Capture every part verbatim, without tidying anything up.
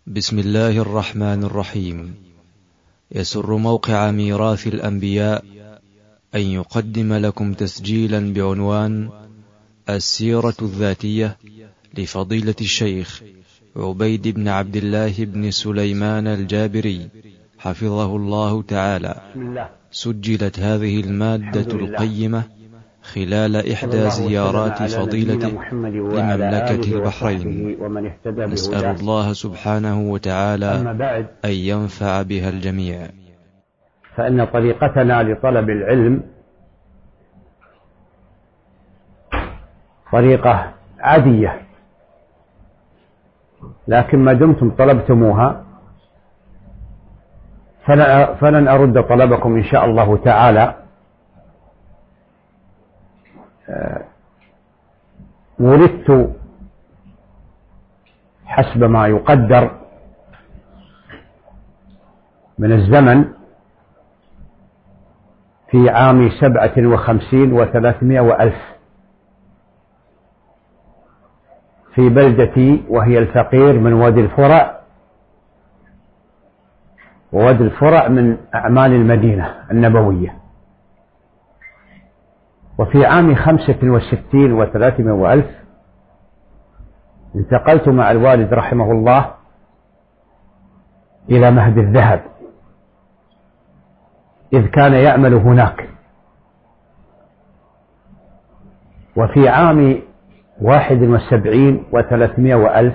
بسم الله الرحمن الرحيم. يسر موقع ميراث الأنبياء أن يقدم لكم تسجيلا بعنوان السيرة الذاتية لفضيلة الشيخ عبيد بن عبد الله بن سليمان الجابري حفظه الله تعالى. سجلت هذه المادة القيمة خلال إحدى زيارات فضيلته لمملكة البحرين. نسأل الله سبحانه وتعالى أن ينفع بها الجميع. فإن طريقتنا لطلب العلم طريقة عادية، لكن ما دمتم طلبتموها فلن أرد طلبكم إن شاء الله تعالى. ولدت حسب ما يقدر من الزمن في عام سبعة وخمسين وثلاثمائة وألف في بلدتي، وهي الفقير من وادي الفرع، ووادي الفرع من أعمال المدينة النبوية. وفي عام خمسة وستين وثلاثمائة وألف انتقلت مع الوالد رحمه الله إلى مهد الذهب، إذ كان يعمل هناك. وفي عام واحد وسبعين وثلاثمائة وألف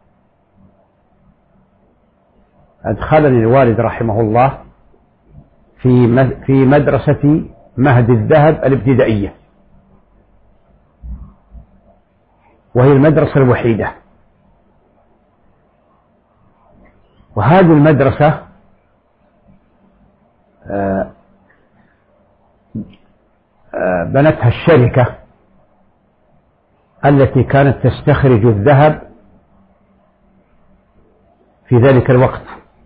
أدخلني الوالد رحمه الله في في مدرسة مهد الذهب الابتدائية، وهي المدرسة الوحيدة. وهذه المدرسة بنتها الشركة التي كانت تستخرج الذهب في ذلك الوقت،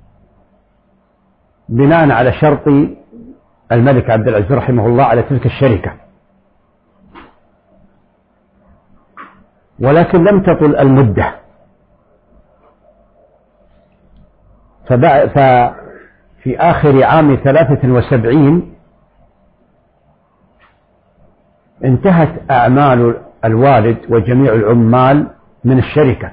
بناء على شرط الملك عبد العزيز رحمه الله على تلك الشركة. ولكن لم تطل المدة، ففي آخر عام ثلاثة وسبعين انتهت أعمال الوالد وجميع العمال من الشركة،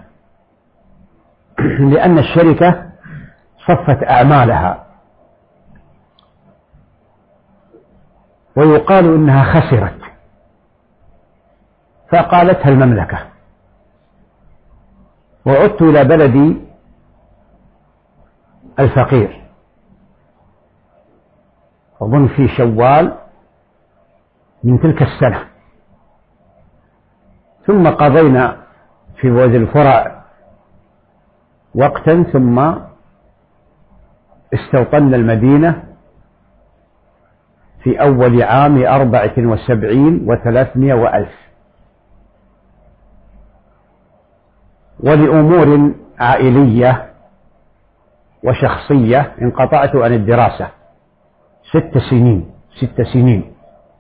لأن الشركة صفت أعمالها، ويقال إنها خسرت، فقالتها المملكة. وعدت إلى بلدي الفقير، أظن في شوال من تلك السنة. ثم قضينا في وادي الفرع وقتا، ثم استوطنا المدينة في أول عام أربعة وسبعين وثلاثمائة وألف. ولأمور عائلية وشخصية انقطعت عن الدراسة ست سنين ست سنين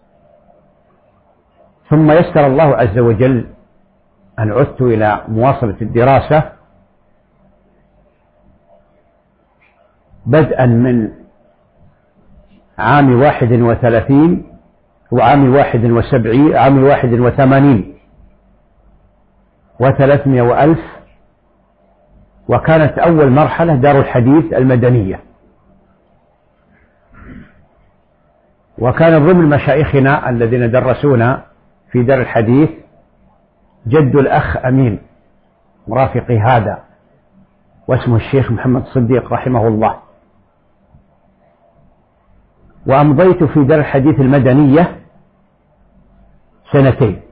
ثم يسر الله عز وجل أن عدت إلى مواصلة الدراسة، بدءا من عام واحد وثلاثين وعام واحد وسبعين عام واحد وثمانين وثلاثمائة وألف. وكانت أول مرحلة دار الحديث المدنية، وكان ضمن مشايخنا الذين درسونا في دار الحديث جد الأخ أمين مرافقي هذا، واسمه الشيخ محمد صديق رحمه الله. وأمضيت في دار الحديث المدنية سنتين.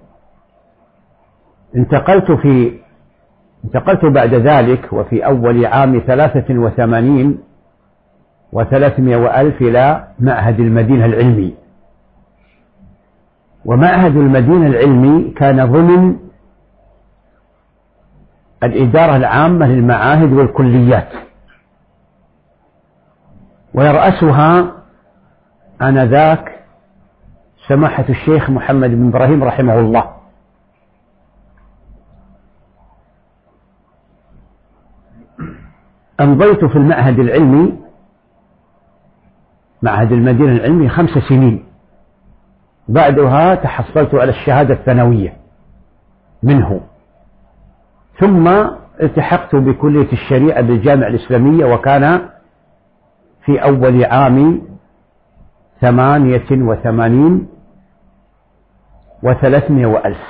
انتقلت في انتقلت بعد ذلك وفي أول عام ثلاثة وثمانين وثلاثمائة وألف إلى معهد المدينة العلمي. ومعهد المدينة العلمي كان ضمن الإدارة العامة للمعاهد والكليات، ويرأسها آنذاك سماحة الشيخ محمد بن إبراهيم رحمه الله. أمضيت في المعهد العلمي، معهد المدينة العلمي، خمس سنين. بعدها تحصلت على الشهادة الثانوية منه، ثم التحقت بكلية الشريعة بالجامعة الإسلامية، وكان في أول عام ثمانية وثمانين وثلاثمائة وألف،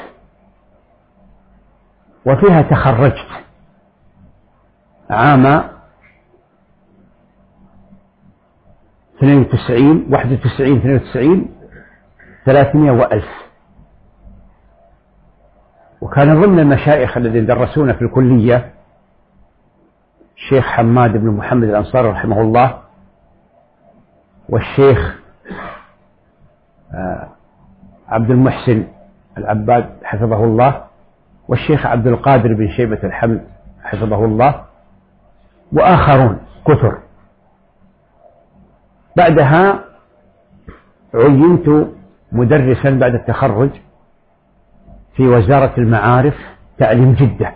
وفيها تخرجت عام اثنين وتسعين واحد وتسعين اثنين وتسعين ثلاثمائة وألف. وكان ضمن المشايخ الذين درسونا في الكلية الشيخ حماد بن محمد الأنصاري رحمه الله، والشيخ عبد المحسن العباد حفظه الله، والشيخ عبد القادر بن شيبة الحمد حفظه الله، وآخرون كثر. بعدها عينت مدرسا بعد التخرج في وزارة المعارف تعليم جدة،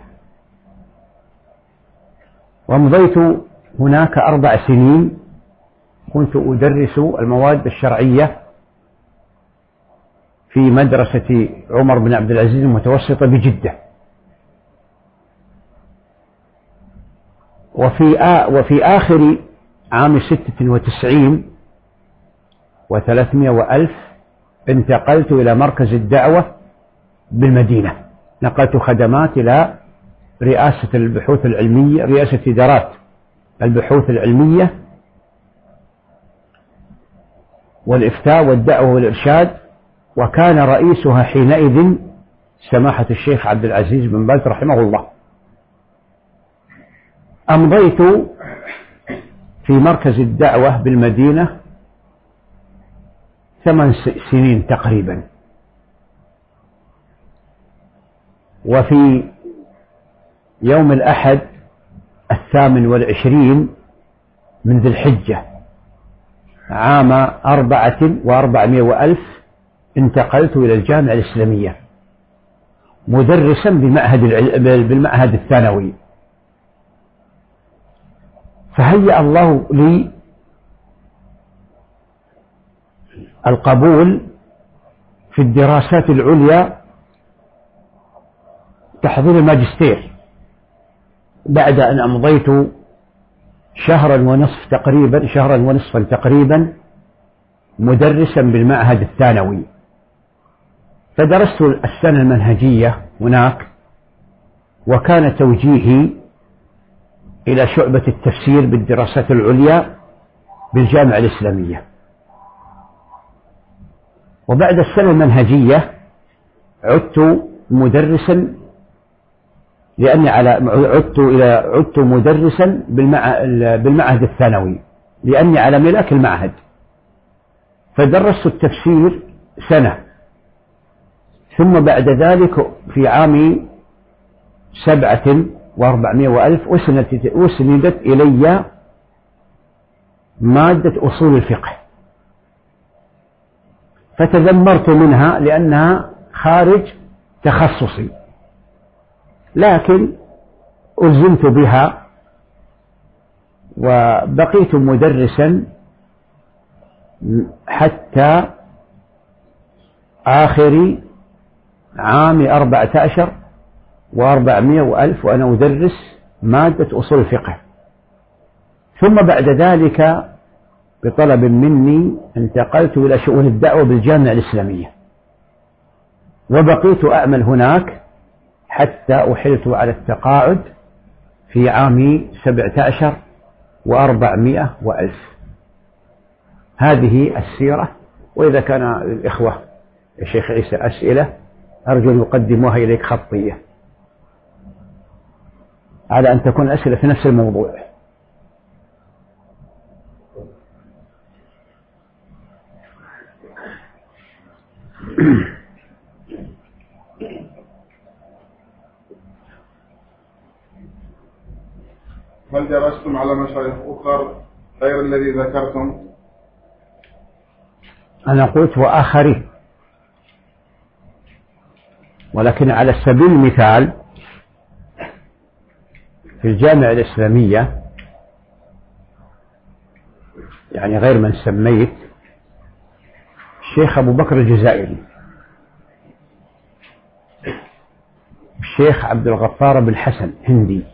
ومضيت هناك أربع سنين. كنت أدرس المواد الشرعية في مدرسة عمر بن عبد العزيز المتوسطة بجدة. وفي آ وفي آخر عام ستة وتسعين وثلاثمائة وألف انتقلت إلى مركز الدعوة بالمدينة، نقلت خدمات إلى رئاسة البحوث العلمية، رئاسة إدارات البحوث العلمية والإفتاء والدعوة والإرشاد، وكان رئيسها حينئذ سماحة الشيخ عبد العزيز بن باز رحمه الله. أمضيت في مركز الدعوة بالمدينة ثمان سنين تقريبا. وفي يوم الأحد الثامن والعشرين من ذي الحجة عام أربعة وأربعمائة وألف انتقلت إلى الجامعة الإسلامية مدرسا بمعهد بالمعهد الثانوي. فهيأ الله لي القبول في الدراسات العليا تحضير الماجستير، بعد أن أمضيت شهرا ونصف تقريبا شهرا ونصفا تقريبا مدرسا بالمعهد الثانوي. فدرست السنة المنهجية هناك، وكان توجيهي إلى شعبة التفسير بالدراسات العليا بالجامعة الإسلامية. وبعد السنة المنهجية عدت مدرسا، لأني على عدت إلى عدت مدرسا بالمعهد الثانوي لأني على ملاك المعهد. فدرست التفسير سنة، ثم بعد ذلك في عام سبعة وأربعمائة وألف أسندت إلي مادة أصول الفقه، فتذمرت منها لأنها خارج تخصصي، لكن ألزمت بها وبقيت مدرسا حتى آخر عام أربعة عشر وأربعمائة وألف وأنا أدرس مادة أصول الفقه. ثم بعد ذلك بطلب مني انتقلت إلى شؤون الدعوة بالجامعة الإسلامية، وبقيت أعمل هناك حتى أحلت على التقاعد في عام سبعة عشر وأربعمائة وألف. هذه السيرة. وإذا كان الإخوة يا شيخ عيسى أسئلة أرجو أن يقدموها إليك خطية، على أن تكون أسئلة في نفس الموضوع. هل درستم على مشايخ أخر غير الذي ذكرتم؟ أنا قلت وآخرين، ولكن على سبيل المثال في الجامعة الإسلامية يعني غير من سميت، الشيخ أبو بكر الجزائري، الشيخ عبد الغفار بن حسن هندي،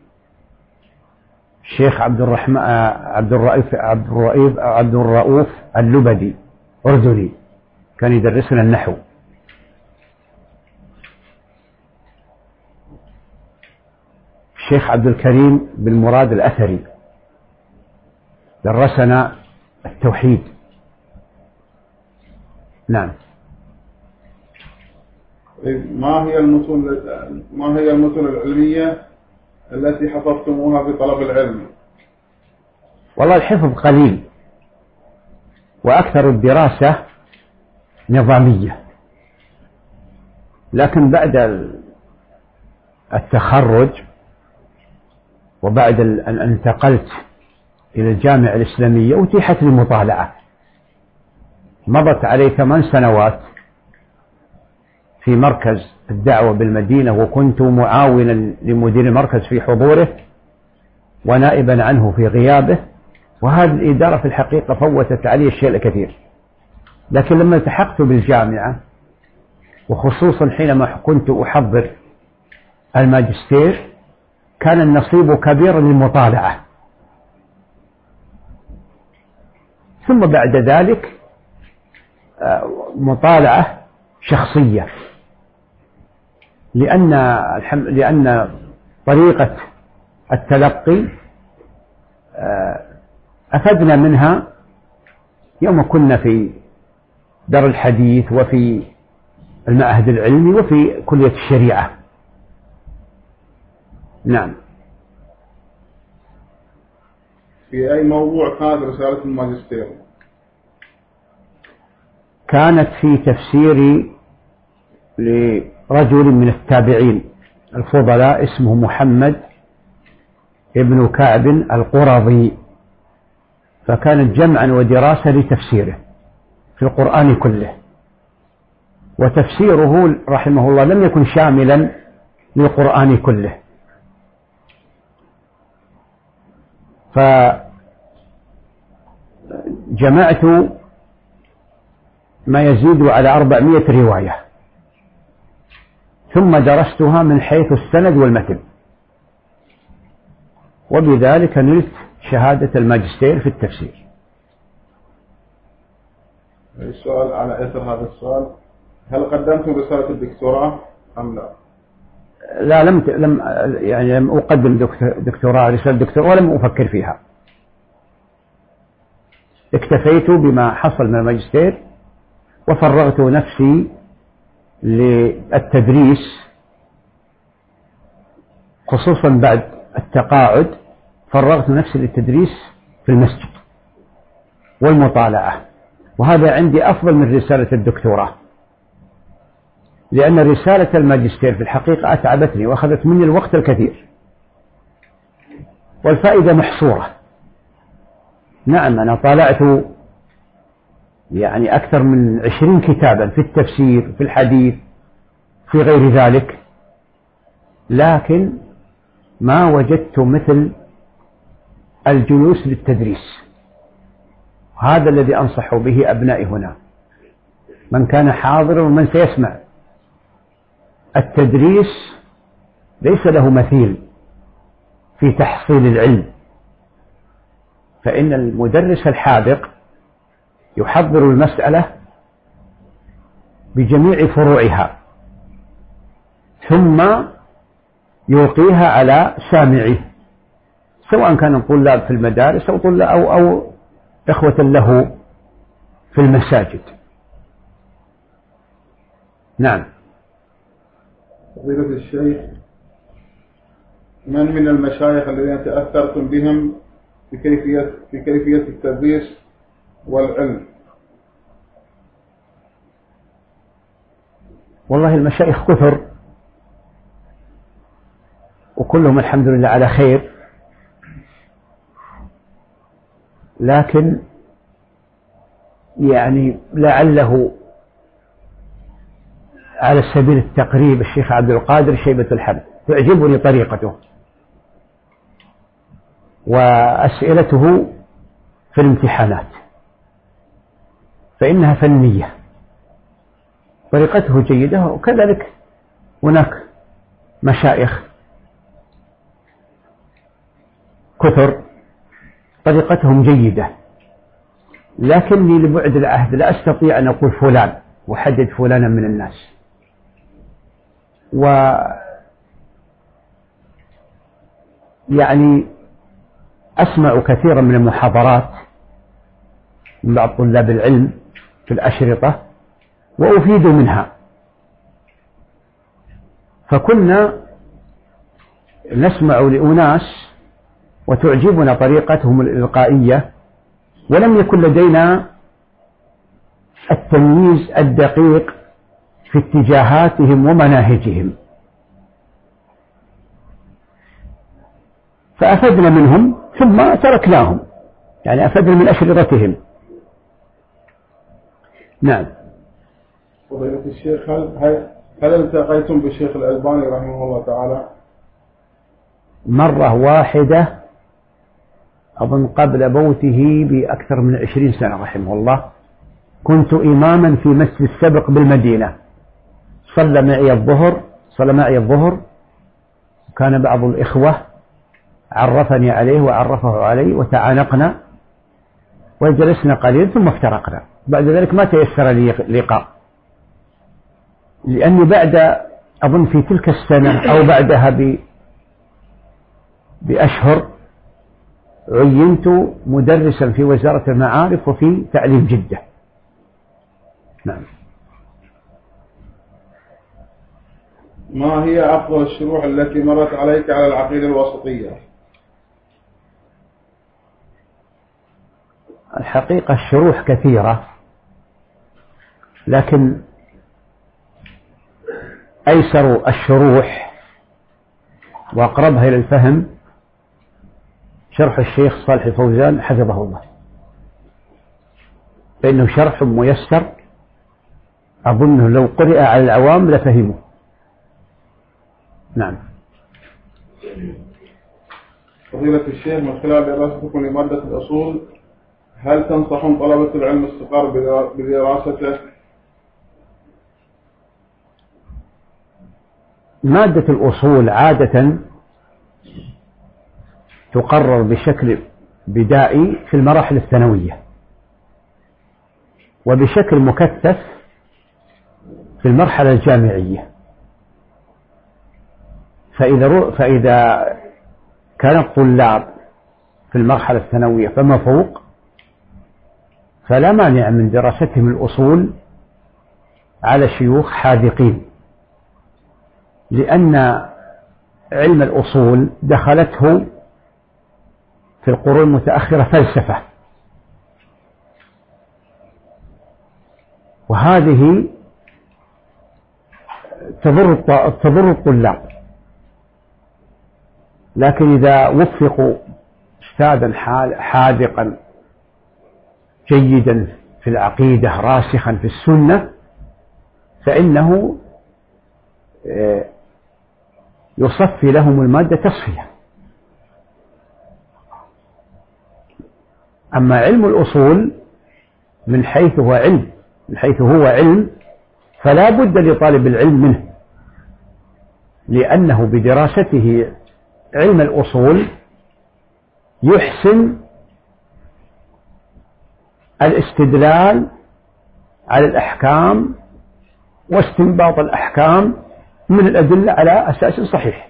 الشيخ عبد الرحمن عبد الرؤوف عبد الرؤوف عبد الرؤوف اللبدي أردني، كان يدرسنا النحو. الشيخ عبد الكريم بن مراد الأثري درسنا التوحيد. نعم. ما هي المتون ما هي المتون العلمية التي حفظتموها بطلب العلم؟ والله الحفظ قليل، وأكثر الدراسة نظامية، لكن بعد التخرج وبعد أن انتقلت إلى الجامعة الإسلامية أتيحت لي المطالعة. مضت علي ثمان سنوات في مركز الدعوة بالمدينة، وكنت معاونا لمدير المركز في حضوره ونائبا عنه في غيابه، وهذه الإدارة في الحقيقة فوتت علي الشيء الكثير. لكن لما التحقت بالجامعة، وخصوصا حينما كنت أحضر الماجستير، كان النصيب كبيرا للمطالعة. ثم بعد ذلك مطالعة شخصية، لأن لأن طريقة التلقي أخذنا منها يوم كنا في دار الحديث وفي المعهد العلمي وفي كلية الشريعة. نعم. في أي موضوع كانت رسالة الماجستير؟ كانت في تفسير لرجل من التابعين الفضلاء اسمه محمد ابن كعب القرظي، فكانت جمعا ودراسة لتفسيره في القرآن كله، وتفسيره رحمه الله لم يكن شاملا للقرآن كله، فجمعت ما يزيد على أربعمائة رواية، ثم درستها من حيث السند والمتن، وبذلك نلت شهادة الماجستير في التفسير. السؤال على إثر هذا السؤال: هل قدمتم رسالة الدكتوراه أم لا؟ لا، لم لم يعني لم أقدم دكتوراه رسالة دكتوراه ولم أفكر فيها. اكتفيت بما حصل من الماجستير، وفرغت نفسي للتدريس، خصوصا بعد التقاعد فرغت نفسي للتدريس في المسجد والمطالعة، وهذا عندي أفضل من رسالة الدكتوراه، لأن رسالة الماجستير في الحقيقة أتعبتني وأخذت مني الوقت الكثير، والفائدة محصورة. نعم، أنا طالعت يعني أكثر من عشرين كتابا في التفسير في الحديث في غير ذلك، لكن ما وجدت مثل الجلوس للتدريس. هذا الذي أنصح به أبنائي هنا، من كان حاضرا ومن سيسمع. التدريس ليس له مثيل في تحصيل العلم، فإن المدرس الحاذق يحضر المسألة بجميع فروعها، ثم يلقيها على سامعه، سواء كان طلاب في المدارس أو طلاب أو, أو إخوة له في المساجد. نعم. فضيلة الشيخ، من من المشايخ الذين تأثرتم بهم في كيفية في كيفية التدريس والعلم؟ والله المشايخ كثر، وكلهم الحمد لله على خير، لكن يعني لعله على سبيل التقريب الشيخ عبد القادر شيبة الحمد، تعجبني طريقته وأسئلته في الامتحانات، فإنها فنية، طريقته جيدة. وكذلك هناك مشايخ كثر طريقتهم جيدة، لكني لبعد العهد لا أستطيع أن أقول فلان وحدد فلانا من الناس. و يعني أسمع كثيرا من المحاضرات من بعض طلاب العلم في الأشرطة وأفيد منها، فكنا نسمع لأناس وتعجبنا طريقتهم الإلقائية، ولم يكن لدينا التمييز الدقيق في اتجاهاتهم ومناهجهم، فأفدنا منهم ثم تركناهم، يعني أفدنا من أشرطتهم. نعم. فضيلة الشيخ، هل هل التقيتم بالشيخ الألباني رحمه الله تعالى؟ مرة واحدة أظن قبل موته بأكثر من عشرين سنة رحمه الله. كنت إماما في مسجد السبق بالمدينة، صلى معي الظهر صلى معي الظهر كان بعض الإخوة عرفني عليه وعرفه علي وتعانقنا وجلسنا قليلا ثم افترقنا. بعد ذلك ما تيسر لي لقاء، لأني بعد أظن في تلك السنة أو بعدها ب بأشهر عينت مدرسا في وزارة المعارف وفي تعليم جدة. نعم. ما هي أفضل الشروح التي مرت عليك على العقيدة الوسطية؟ الحقيقة الشروح كثيرة، لكن أيسر الشروح وأقربها إلى الفهم شرح الشيخ صالح الفوزان حفظه الله، فإنه شرح ميسر أظنه لو قرئ على العوام لفهمه. نعم. فضيلة الشيخ، من خلال دراستكم لمادة الأصول هل تنصحون طلبة العلم الصغار بدراسته؟ مادة الأصول عادة تقرر بشكل بدائي في المراحل الثانوية، وبشكل مكثف في المرحلة الجامعية. فإذا فإذا كان الطلاب في المرحلة الثانوية فما فوق فلا مانع من دراستهم الأصول على شيوخ حاذقين، لأن علم الأصول دخلته في القرون المتأخرة فلسفة، وهذه تضر تضر الطلاب. لكن إذا وفقوا أستاذا حاذقا جيدا في العقيدة راسخا في السنة فإنه يصفي لهم المادة تصفية. أما علم الأصول من حيث هو علم من حيث هو علم فلا بد لطالب العلم منه، لأنه بدراسته علم الأصول يحسن الاستدلال على الأحكام واستنباط الأحكام من الأدلة على أساس صحيح.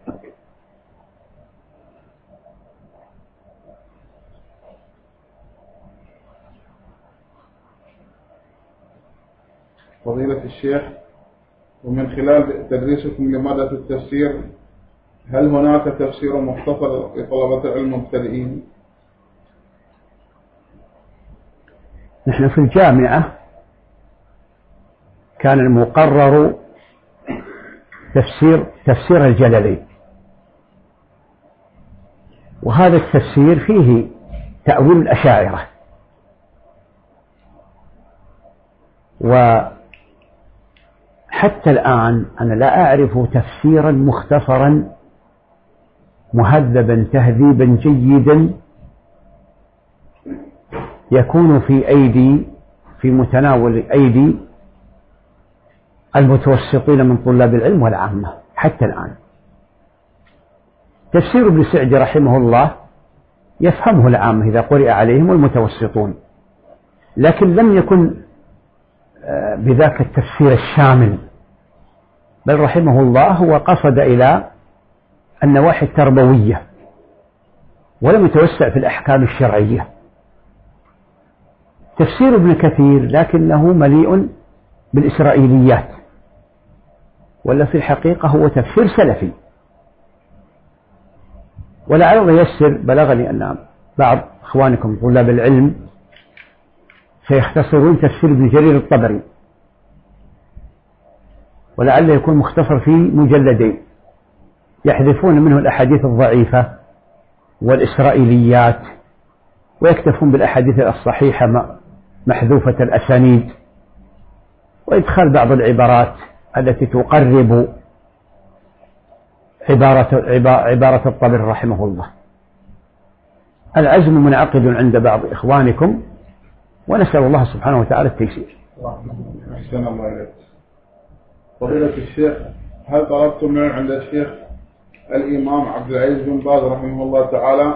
فضيلة الشيخ، ومن خلال تدريسكم لمادة التفسير هل هناك تفسير مختصر لطلبة العلم المبتدئين؟ نحن في الجامعة كان المقرر تفسير تفسير الجلالين، وهذا التفسير فيه تأويل الأشاعرة، وحتى الآن أنا لا أعرف تفسيرا مختصرا مهذبا تهذيبا جيدا يكون في أيدي في متناول أيدي المتوسطين من طلاب العلم والعامة حتى الآن. تفسير ابن سعدي رحمه الله يفهمه العامة إذا قرئ عليهم والمتوسطون، لكن لم يكن بذاك التفسير الشامل، بل رحمه الله هو قصد إلى النواحي التربوية ولم يتوسع في الأحكام الشرعية. تفسير ابن كثير لكنه مليء بالإسرائيليات، ولا في الحقيقة هو تفسير سلفي. ولعل الله ييسر، بلغني أن بعض إخوانكم طلاب العلم سيختصرون تفسير ابن جرير الطبري، ولعله يكون مختصر في مجلدين يحذفون منه الأحاديث الضعيفة والإسرائيليات ويكتفون بالأحاديث الصحيحة محذوفة الأسانيد، وإدخال بعض العبارات التي تقرب عبارة, عبارة الطبري رحمه الله. العزم منعقد عند بعض إخوانكم، ونسأل الله سبحانه وتعالى التيسير. أحسن الله إليك. فضيلة الشيخ، هل طلبتم من عند الشيخ الإمام عبد العزيز بن باز رحمه الله تعالى؟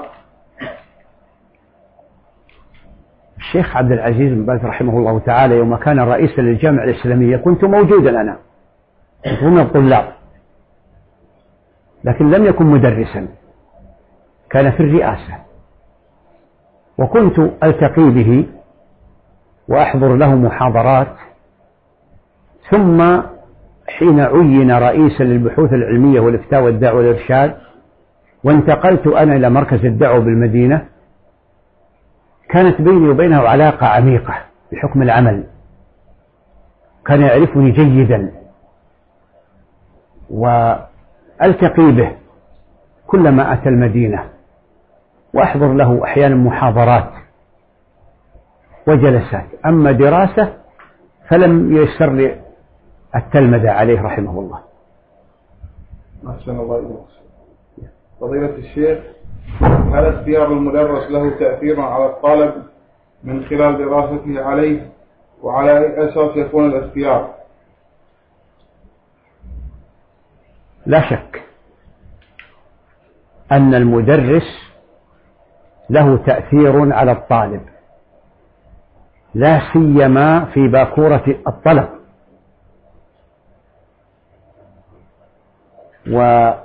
الشيخ عبد العزيز بن باز رحمه الله تعالى يوم كان رئيسا للجامعة الإسلامية كنت موجودا أنا، كنت من الطلاب، لكن لم يكن مدرسا، كان في الرئاسة، وكنت ألتقي به وأحضر له محاضرات. ثم حين عين رئيسا للبحوث العلمية والإفتاء والدعوة والإرشاد وانتقلت أنا إلى مركز الدعوة بالمدينة، كانت بيني وبينه علاقة عميقة بحكم العمل، كان يعرفني جيدا وألتقي به كلما أتى المدينة، وأحضر له أحيانا محاضرات وجلسات. أما دراسة فلم ييسر لي التلمذة عليه رحمه الله. أحسن الله إليك. فضيلة الشيخ، هل اختيار المدرس له تأثير على الطالب من خلال دراسته عليه، وعلى أي أساس يكون الاختيار؟ لا شك أن المدرس له تأثير على الطالب، لا سيما في باكورة الطلب. ولا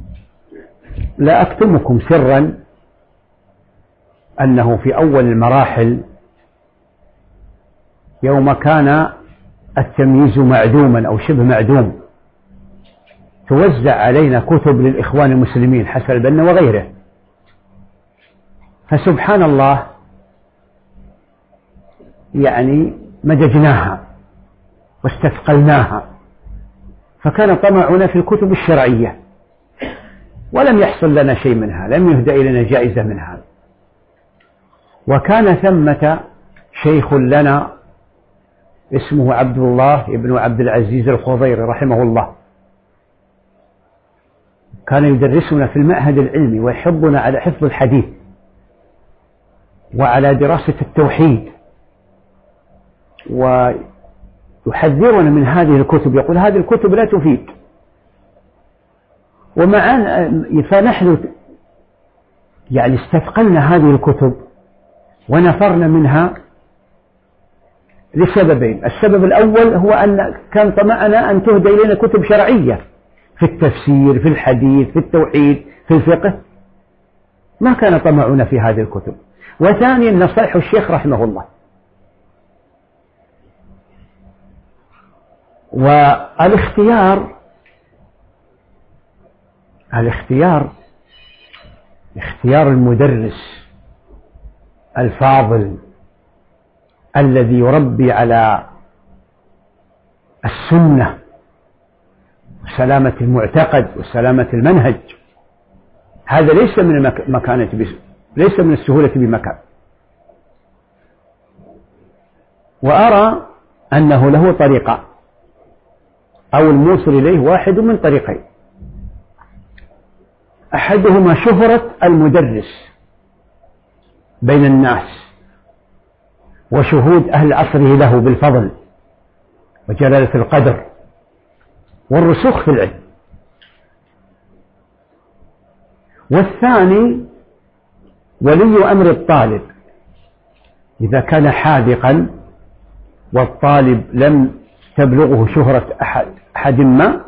أكتمكم سرا أنه في أول المراحل يوم كان التمييز معدوما أو شبه معدوم توزع علينا كتب للإخوان المسلمين حسن البنا وغيره، فسبحان الله يعني مججناها واستثقلناها، فكان طمعنا في الكتب الشرعية ولم يحصل لنا شيء منها، لم يهدى إلينا جائزة منها. وكان ثمة شيخ لنا اسمه عبد الله ابن عبد العزيز الخضيري رحمه الله، كان يدرسنا في المعهد العلمي ويحضنا على حفظ الحديث وعلى دراسة التوحيد، ويحذرنا من هذه الكتب، يقول هذه الكتب لا تفيد. ومعنا فنحن يعني استثقلنا هذه الكتب ونفرنا منها لسببين. السبب الأول هو أن كان طمعنا أن تهدى إلينا كتب شرعية في التفسير، في الحديث، في التوحيد، في الفقه، ما كان طمعنا في هذه الكتب. وثانيا نصائح الشيخ رحمه الله. والاختيار الاختيار اختيار المدرس الفاضل الذي يربي على السنة وسلامة المعتقد وسلامة المنهج، هذا ليس من المكانة، ليس من السهولة بمكان. وأرى أنه له طريقة أو الموصل إليه واحد من طريقين: أحدهما شهرة المدرس بين الناس وشهود أهل عصره له بالفضل وجلالة القدر والرسوخ في العلم. والثاني ولي أمر الطالب إذا كان حاذقا والطالب لم تبلغه شهرة أحد, أحد ما،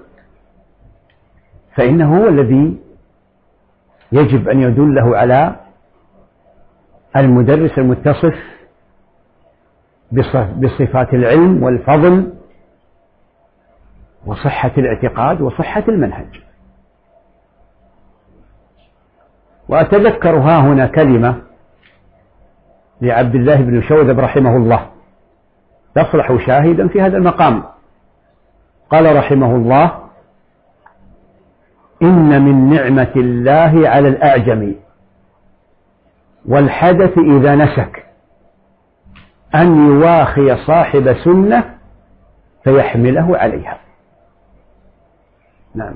فإنه هو الذي يجب أن يدله على المدرس المتصف بصفات العلم والفضل وصحة الاعتقاد وصحة المنهج. وأتذكر ها هنا كلمة لعبد الله بن شوذب رحمه الله تصلح شاهدا في هذا المقام. قال رحمه الله: إن من نعمة الله على الأعجم والحدث إذا نسك أن يواخي صاحب سنة فيحمله عليها. نعم.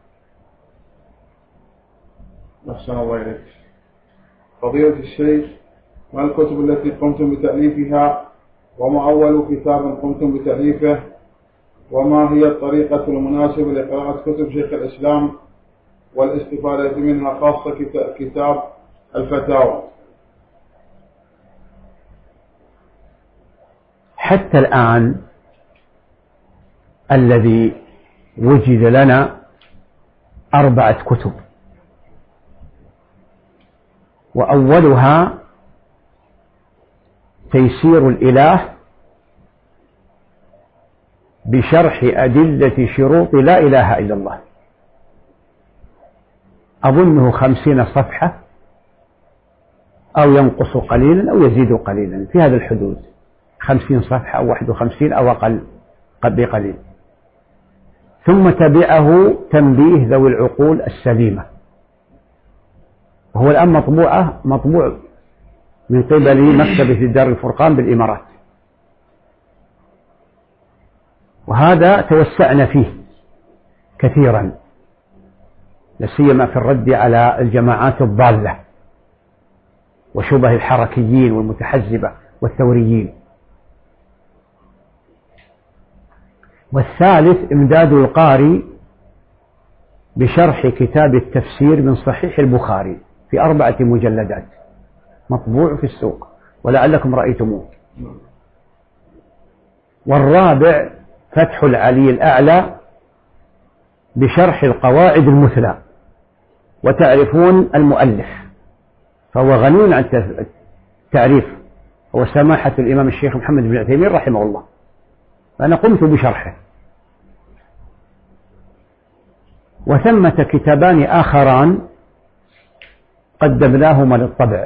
أحسن الله إليك. فضيلة الشيخ، ما الكتب التي قمتم بتأليفها، وما أول كتاب قمتم بتأليفه، وما هي الطريقة المناسبة لقراءة كتب شيخ الإسلام والاستفادة منها، خاصة كتاب الفتاوى؟ حتى الآن الذي وجد لنا أربعة كتب، وأولها تيسير الإله بشرح أدلة شروط لا إله إلا الله، أظنه خمسين صفحة أو ينقص قليلا أو يزيد قليلا، في هذا الحدود، خمسين صفحة أو واحد وخمسين أو أقل بقليل. ثم تبعه تنبيه ذوي العقول السليمة، وهو الآن مطبوعة مطبوع من قبل مكتبة دار الفرقان بالإمارات، وهذا توسعنا فيه كثيرا، لسيما في الرد على الجماعات الضالة وشبه الحركيين والمتحزبة والثوريين. والثالث إمداد القاري بشرح كتاب التفسير من صحيح البخاري في أربعة مجلدات، مطبوع في السوق ولعلكم رأيتموه. والرابع فتح العلي الأعلى بشرح القواعد المثلى، وتعرفون المؤلف فهو غني عن التعريف، هو سماحة الإمام الشيخ محمد بن عثيمين رحمه الله، فأنا قمت بشرحه. وثمة كتابان آخران قدمناهما للطبع،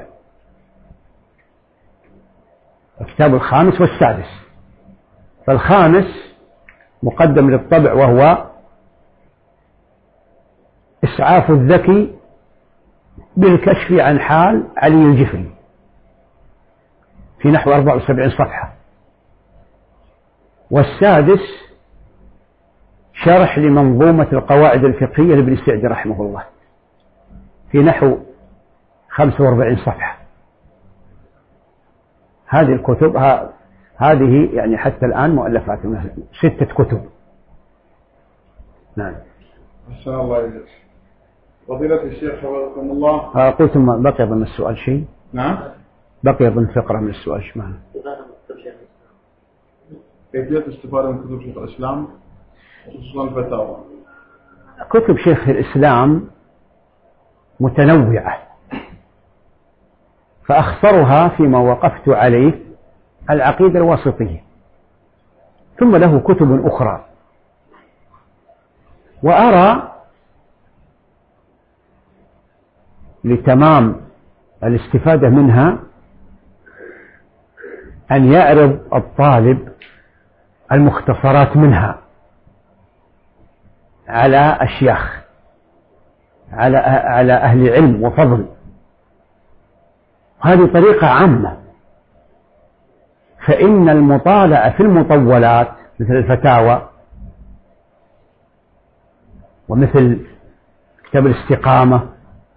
الكتاب الخامس والسادس. فالخامس مقدم للطبع وهو إسعاف الذكي بالكشف عن حال علي الجفري في نحو أربع وسبعين صفحة. والسادس شرح لمنظومة القواعد الفقهية لابن السعدي رحمه الله في نحو خمسة وأربعين صفحة. هذه الكتب هذه يعني حتى الآن مؤلفات ستة كتب. نعم. أحسن الله إليك. فضيلة الشيخ حفظكم الله. قلت بقي ضمن السؤال شيء. نعم. بقي ضمن فقرة من السؤال شيء. كيفية استفادة من كتب شيخ الإسلام خصوصا الفتاوى؟ كتب شيخ الإسلام متنوعة، فأخطرها فيما وقفت عليه العقيدة الواسطية، ثم له كتب أخرى. وأرى لتمام الاستفادة منها أن يعرض الطالب المختصرات منها على أشياخ، على على أهل علم وفضل. هذه طريقة عامة، فإن المطالعة في المطولات مثل الفتاوى ومثل كتاب الاستقامة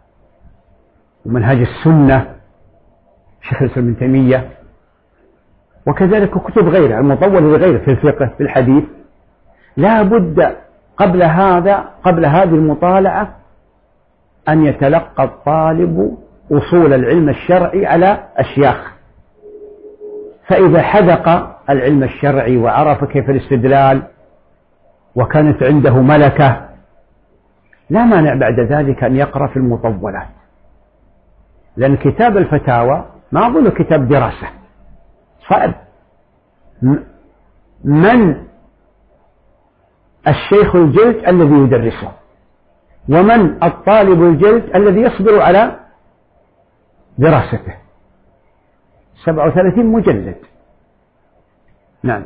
ومنهج السنة شيخ الإسلام ابن تيمية وكذلك كتب غيره المطولة لغيره في الفقه في الحديث. لا بد قبل هذا قبل هذه المطالعة أن يتلقى الطالب أصول العلم الشرعي على أشياخ، فإذا حذق العلم الشرعي وعرف كيف الاستدلال وكانت عنده ملكة لا مانع بعد ذلك أن يقرأ في المطولات، لأن كتاب الفتاوى ما أظن كتاب دراسة صعب. من الشيخ الجلد الذي يدرسه، ومن الطالب الجلد الذي يصبر على دراسته؟ سبعة وثلاثين مجلد. نعم.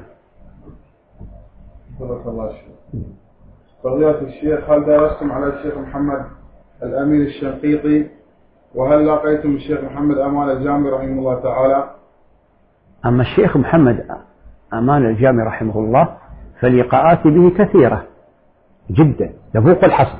بارك الله فيك. فضيلة الشيخ، هل درستم على الشيخ محمد الأمين الشنقيطي؟ وهل لقيتم الشيخ محمد أمان الجامي رحمه الله تعالى؟ أما الشيخ محمد أمان الجامي رحمه الله فلقاءاتي به كثيرة جدا تفوق الحصر،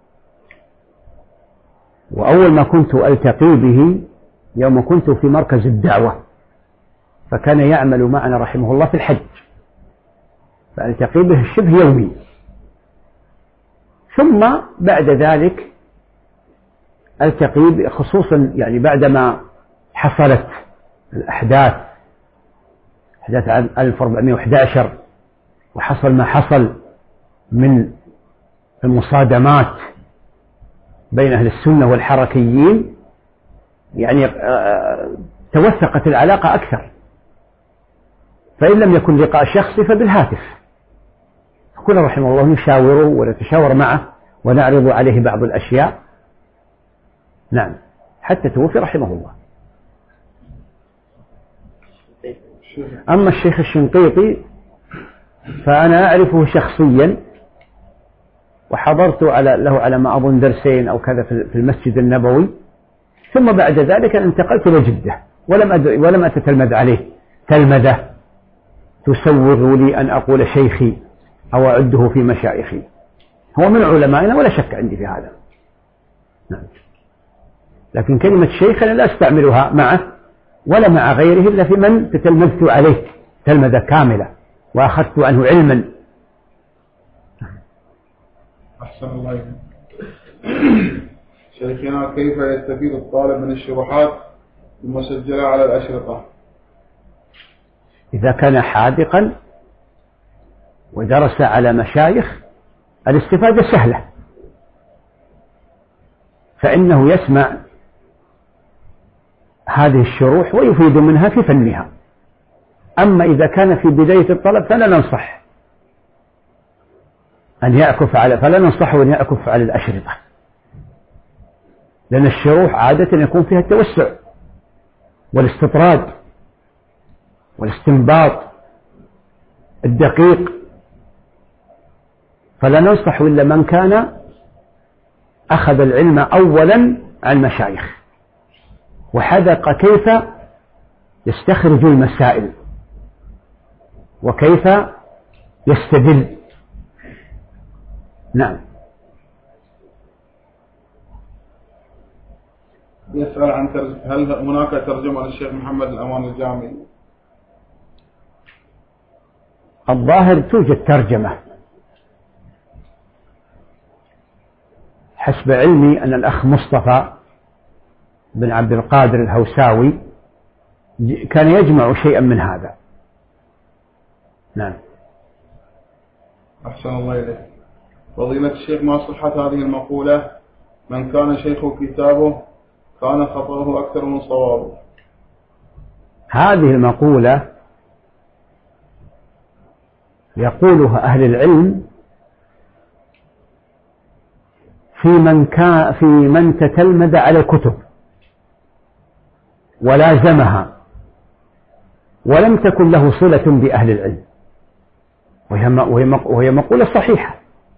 وأول ما كنت ألتقي به يوم كنت في مركز الدعوة، فكان يعمل معنا رحمه الله في الحج، فألتقي به الشبه يومي. ثم بعد ذلك ألتقي خصوصا يعني بعدما حصلت الأحداث أحداث عام ألف وأربعمائة وأحد عشر وحصل ما حصل من المصادمات بين أهل السنة والحركيين، يعني توثقت العلاقة أكثر، فإن لم يكن لقاء شخصي فبالهاتف، فكنا رحمه الله نشاوره ونتشاور معه ونعرض عليه بعض الأشياء. نعم، حتى توفي رحمه الله. أما الشيخ الشنقيطي فأنا أعرفه شخصيا، وحضرت على له على ما أظن درسين أو كذا في المسجد النبوي، ثم بعد ذلك انتقلت إلى جدة ولم أد... ولم أتتلمذ عليه تلمذة تسوغ لي أن أقول شيخي أو أعده في مشايخي. هو من علمائنا ولا شك عندي في هذا. نعم. لكن كلمة شيخ أنا لا أستعملها معه ولا مع غيره إلا في من تتلمذت عليه تلمذة كاملة وأخذت عنه علما. أحسن الله إليك. شيخنا، كيف يستفيد الطالب من الشروحات المسجلة على الأشرطة؟ إذا كان حاذقا ودرس على مشايخ الاستفادة سهلة، فإنه يسمع هذه الشروح ويفيد منها في فنها. أما إذا كان في بداية الطلب فلا ننصح أن يعكف على فلا ننصحه أن يعكف على الأشرطة، لأن الشروح عادة يكون فيها التوسع والاستطراد والاستنباط الدقيق، فلا ننصح إلا من كان أخذ العلم أولا عن مشايخ وحذق كيف يستخرج المسائل وكيف يستدل. نعم. يسأل عن ترج... هل هناك ترجمة للشيخ محمد الأمان الجامي؟ الظاهر توجد ترجمة، حسب علمي أن الأخ مصطفى بن عبد القادر الهوساوي كان يجمع شيئا من هذا. نعم. أحسن الله إليك. فضيلة الشيخ، ما صحة هذه المقولة: من كان شيخه كتابه كان خطأه أكثر من صوابه؟ هذه المقولة يقولها أهل العلم في من كان في من تتلمذ على الكتب ولازمها ولم تكن له صلة بأهل العلم، وهي مقولة صحيحة.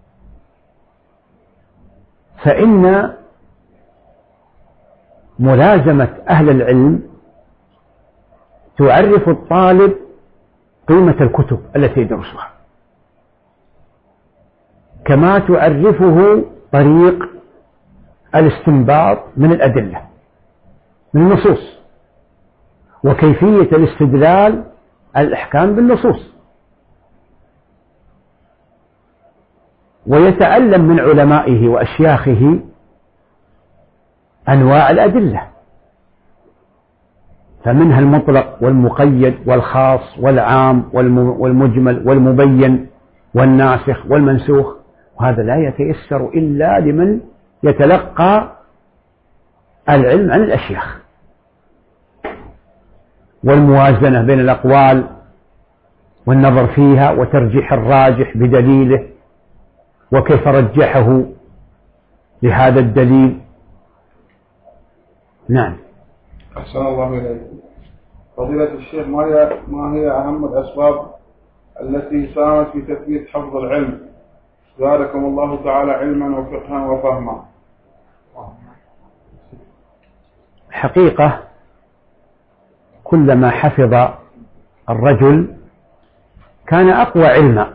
فإن ملازمة أهل العلم تعرف الطالب قيمة الكتب التي يدرسها، كما تعرفه طريق الاستنباط من الأدلة من النصوص، وكيفية الاستدلال الإحكام بالنصوص، ويتعلم من علمائه وأشياخه أنواع الأدلة، فمنها المطلق والمقيد والخاص والعام والمجمل والمبين والناسخ والمنسوخ، وهذا لا يتيسر إلا لمن يتلقى العلم عن الأشياخ، والموازنة بين الأقوال والنظر فيها وترجيح الراجح بدليله وكيف رجحه لهذا الدليل. نعم. أحسن الله إليك. فضيلة الشيخ، ما هي ما هي أهم الأسباب التي ساهمت في تثبيت حفظ العلم؟ زادكم الله تعالى علما وفقها وفهما. حقيقة كلما حفظ الرجل كان أقوى علما،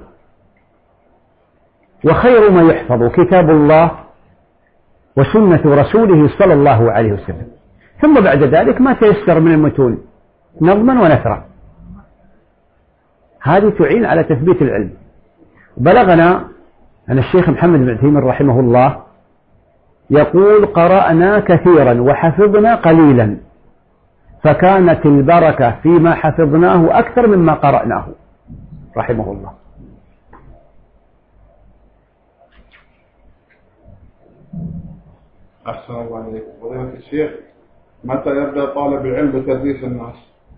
وخير ما يحفظ كتاب الله وسنة رسوله صلى الله عليه وسلم، ثم بعد ذلك ما تيسر من المتون نظما ونثرا، هذه تعين على تثبيت العلم. بلغنا أن الشيخ محمد بن عثيمين رحمه الله يقول: قرأنا كثيرا وحفظنا قليلا، فكانت البركة فيما حفظناه أكثر مما قرأناه، رحمه الله. أحسن الله عليك. فضيلة الشيخ، متى يبدأ طالب العلم بتدريس الناس؟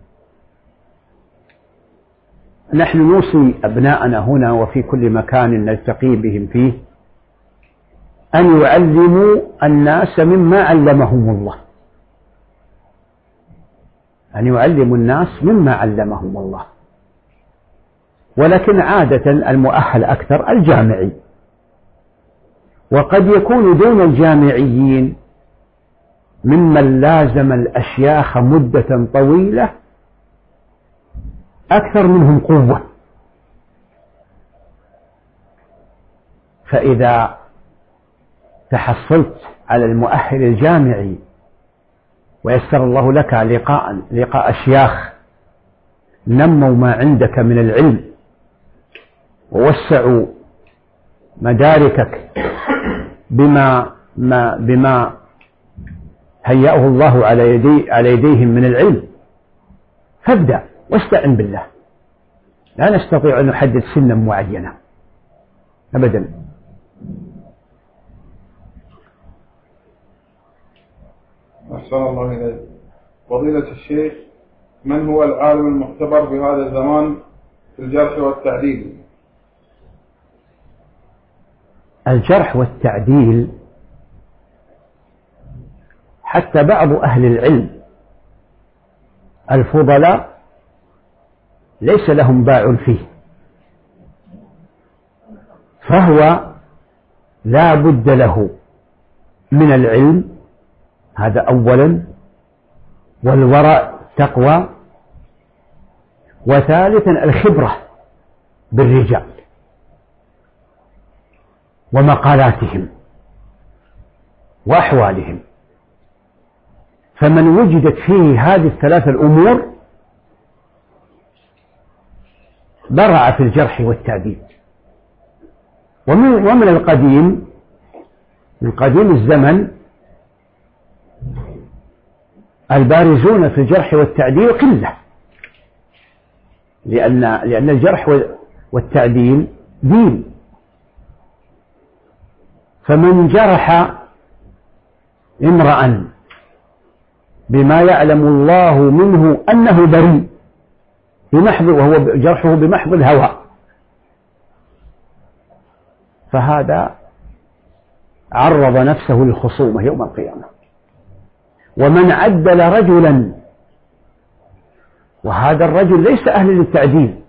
نحن نوصي أبناءنا هنا وفي كل مكان نلتقي بهم فيه أن يعلموا الناس مما علمهم الله، أن يعلموا الناس مما علمهم الله، ولكن عادة المؤهل أكثر الجامعي، وقد يكون دون الجامعيين ممن لازم الأشياخ مدة طويلة أكثر منهم قوة، فإذا تحصلت على المؤهل الجامعي ويسر الله لك لقاء لقاء أشياخ نموا ما عندك من العلم ووسعوا مداركك بما ما بما هيأه الله على يدي على يديهم من العلم، فابدأ واستعن بالله. لا نستطيع أن نحدد سنا معينة أبدا. أحسن الله إليك. فضيلة الشيخ، من هو العالم المعتبر بهذا الزمان في الجرح والتعديل؟ الجرح والتعديل حتى بعض أهل العلم الفضلاء ليس لهم باع فيه، فهو لا بد له من العلم، هذا أولا، والورع تقوى، وثالثا الخبرة بالرجال ومقالاتهم وأحوالهم، فمن وجدت فيه هذه الثلاثة الأمور برع في الجرح والتعديل. ومن, ومن القديم من قديم الزمن البارزون في الجرح والتعديل قلة، لأن, لأن الجرح والتعديل دين، فمن جرح امرأ بما يعلم الله منه أنه بريء بمحض، وهو جرحه بمحض الهوى، فهذا عرض نفسه للخصومة يوم القيامة. ومن عدل رجلا وهذا الرجل ليس أهل للتعديل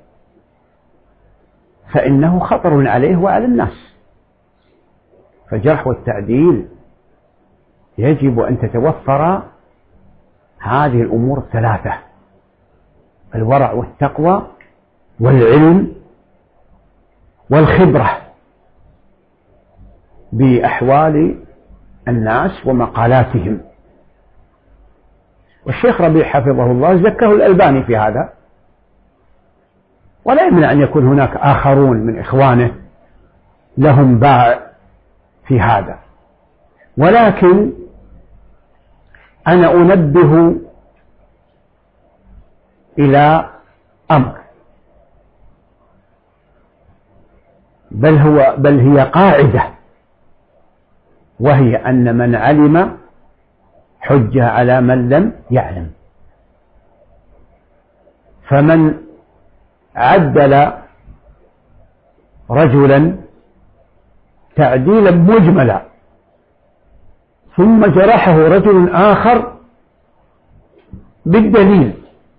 فإنه خطر عليه وعلى الناس. فالجرح والتعديل يجب أن تتوفر هذه الأمور الثلاثة: الورع والتقوى والعلم والخبرة بأحوال الناس ومقالاتهم. والشيخ ربيع حفظه الله زكاه الألباني في هذا، ولا يمنع أن يكون هناك آخرون من إخوانه لهم باع في هذا، ولكن أنا أنبه إلى أمر، بل هو بل هي قاعدة، وهي أن من علم حجة على من لم يعلم. فمن عدل رجلا تعديلا مجملا ثم جرحه رجل آخر بالدليل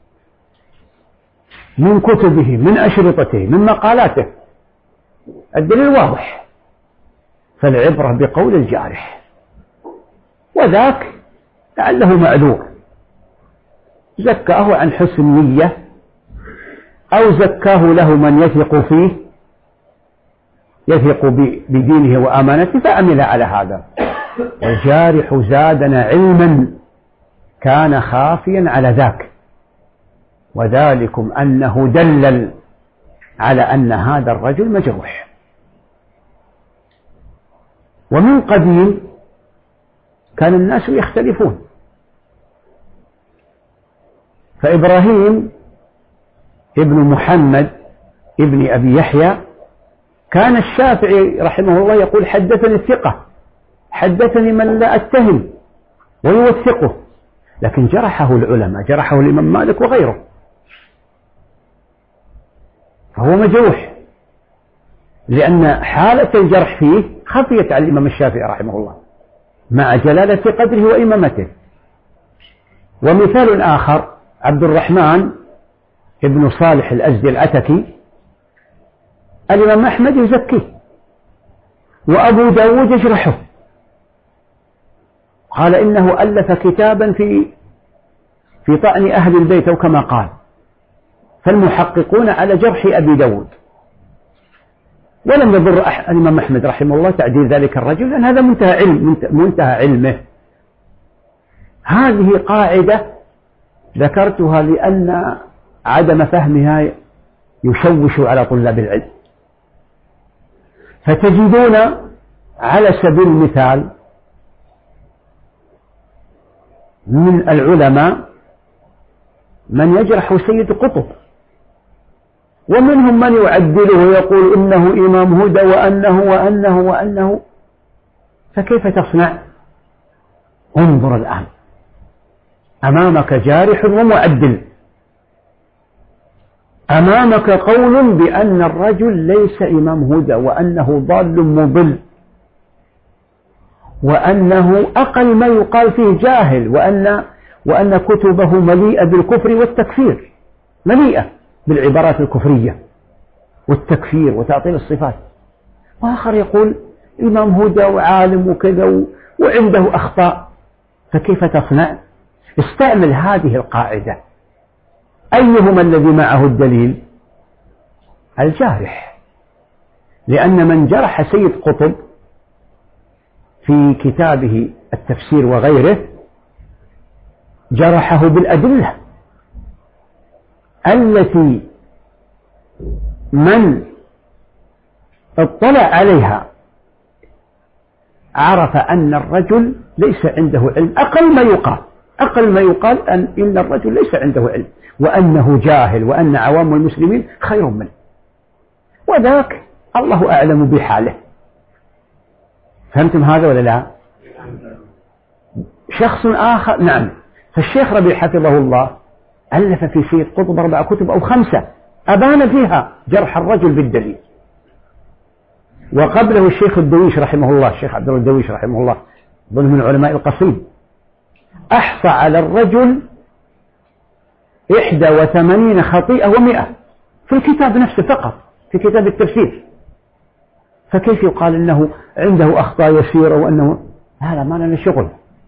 من كتبه من أشرطته من مقالاته، الدليل واضح، فالعبرة بقول الجارح، وذاك لعله معذور زكاه عن حسن نية أو زكاه له من يثق فيه يثق بدينه وأمانته فعمل على هذا. والجارح زادنا علما كان خافيا على ذاك، وذلكم أنه دلل على أن هذا الرجل مجروح. ومن قديم كان الناس يختلفون، فإبراهيم ابن محمد ابن أبي يحيى كان الشافعي رحمه الله يقول حدثني الثقة، حدثني من لا أتهم ويوثقه، لكن جرحه العلماء، جرحه الإمام مالك وغيره، فهو مجروح لأن حالة الجرح فيه خفيت على الإمام الشافعي رحمه الله مع جلالة قدره وإمامته. ومثال آخر عبد الرحمن ابن صالح الأزدي العتكي الإمام أحمد يزكيه وأبو داود يجرحه، قال إنه ألف كتابا في في طعن أهل البيت أو كما قال، فالمحققون على جرح أبي داود، ولم يضر الإمام أحمد رحمه الله تعديل ذلك الرجل لأن هذا منتهى علم منتهى علمه. هذه قاعدة ذكرتها لأن عدم فهمها يشوش على طلاب العلم. فتجدون على سبيل المثال من العلماء من يجرح سيد قطب، ومنهم من يعدله ويقول إنه إمام هدى وأنه وأنه وأنه، فكيف تصنع؟ انظر الآن أمامك جارح ومعدل، أمامك قول بأن الرجل ليس إمام هدى وأنه ضال مضل وأنه أقل ما يقال فيه جاهل، وأن وأن كتبه مليئة بالكفر والتكفير، مليئة بالعبارات الكفرية والتكفير وتعطيل الصفات. وآخر يقول إمام هدى وعالم وكذا وعنده أخطاء، فكيف تصنع؟ استعمل هذه القاعدة، أيهما الذي معه الدليل؟ الجارح، لأن من جرح سيد قطب في كتابه التفسير وغيره جرحه بالأدلة التي من اطلع عليها عرف أن الرجل ليس عنده علم، أقل ما يقال أقل ما يقال أن إن الرجل ليس عنده علم وأنه جاهل وأن عوام المسلمين خير منه، وذاك الله أعلم بحاله. فهمتم هذا ولا لا؟ شخص آخر نعم، فالشيخ ربيع حفظه الله ألف في سيد قطب أربع كتب أو خمسة أبان فيها جرح الرجل بالدليل. وقبله الشيخ الدويش رحمه الله، الشيخ عبد الله الدويش رحمه الله ضمن من علماء القصيم، أحصى على الرجل إحدى وثمانين خطيئة ومئة في الكتاب نفسه فقط، في كتاب التفسير. فكيف يقال إنه عنده أخطاء يسيرة وأنه هذا ما لنا شغل،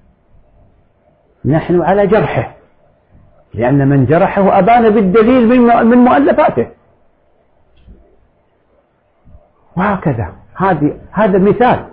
نحن على جرحه لأن من جرحه أبان بالدليل من مؤلفاته. وهكذا هذه هذا مثال.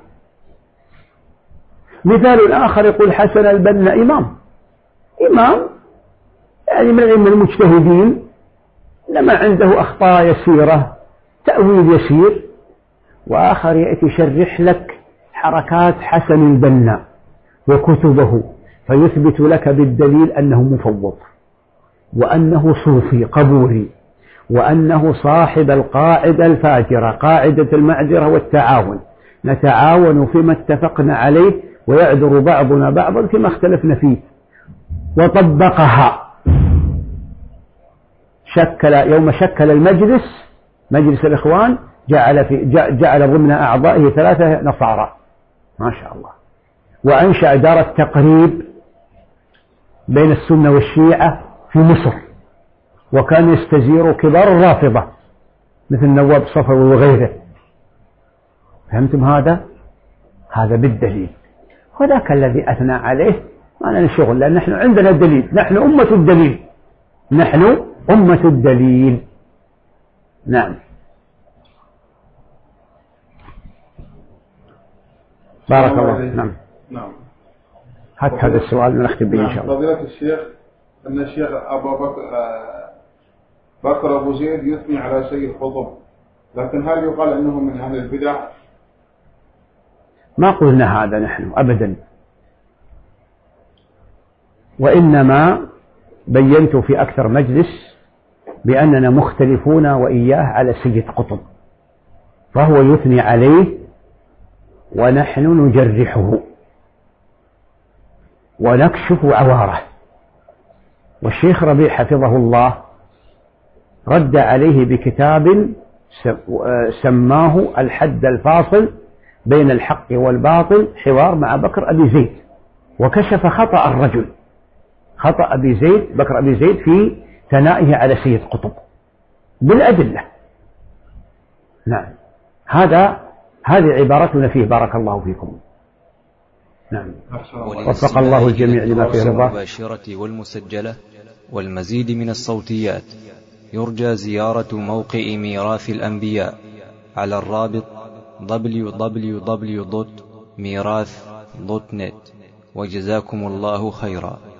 مثال آخر يقول حسن البنا إمام إمام يعني من علم المجتهدين، لما عنده أخطاء يسيرة تأويل يسير، وآخر يأتي يشرح لك حركات حسن البنا وكتبه فيثبت لك بالدليل أنه مفوض، وأنه صوفي قبوري، وأنه صاحب القاعدة الفاجرة، قاعدة المعذرة والتعاون، نتعاون فيما اتفقنا عليه ويعذر بعضنا بعضا فيما اختلفنا فيه، وطبقها. شكل يوم شكل المجلس مجلس الإخوان جعل, في جعل ضمن أعضائه ثلاثة نصارى ما شاء الله، وأنشأ دار التقريب بين السنة والشيعة في مصر، وكان يستزير كبار الرافضة مثل نواب صفوي وغيره. فهمتم هذا؟ هذا بالدليل. وذاك الذي أثنى عليه ما لنا شغل، لأن نحن عندنا الدليل، نحن أمة الدليل، نحن أمة الدليل. نعم. بارك الله. نعم. نعم. هات هذا السؤال ونختم به إن شاء الله. فضيلة الشيخ، أن الشيخ أبو بكر بكر أبو زيد يثني على سيد قطب، لكن هل يقال أنه من أهل البدع؟ ما قلنا هذا نحن أبدا، وإنما بينت في أكثر مجلس بأننا مختلفون وإياه على سيد قطب، فهو يثني عليه ونحن نجرحه ونكشف عواره. والشيخ ربيع حفظه الله رد عليه بكتاب سماه الحد الفاصل بين الحق والباطل، حوار مع بكر أبي زيد، وكشف خطأ الرجل، خطأ أبي زيد بكر أبي زيد في ثنائه على سيد قطب بالأدلة. نعم. هذا هذه عبارتنا فيه. بارك الله فيكم. نعم. وفق الله الجميع لما فيه رضاه. المباشرة والمسجلة والمزيد من الصوتيات يرجى زيارة موقع ميراث الأنبياء على الرابط دبليو دبليو دبليو دوت ميراث دوت نت. وجزاكم الله خيرا.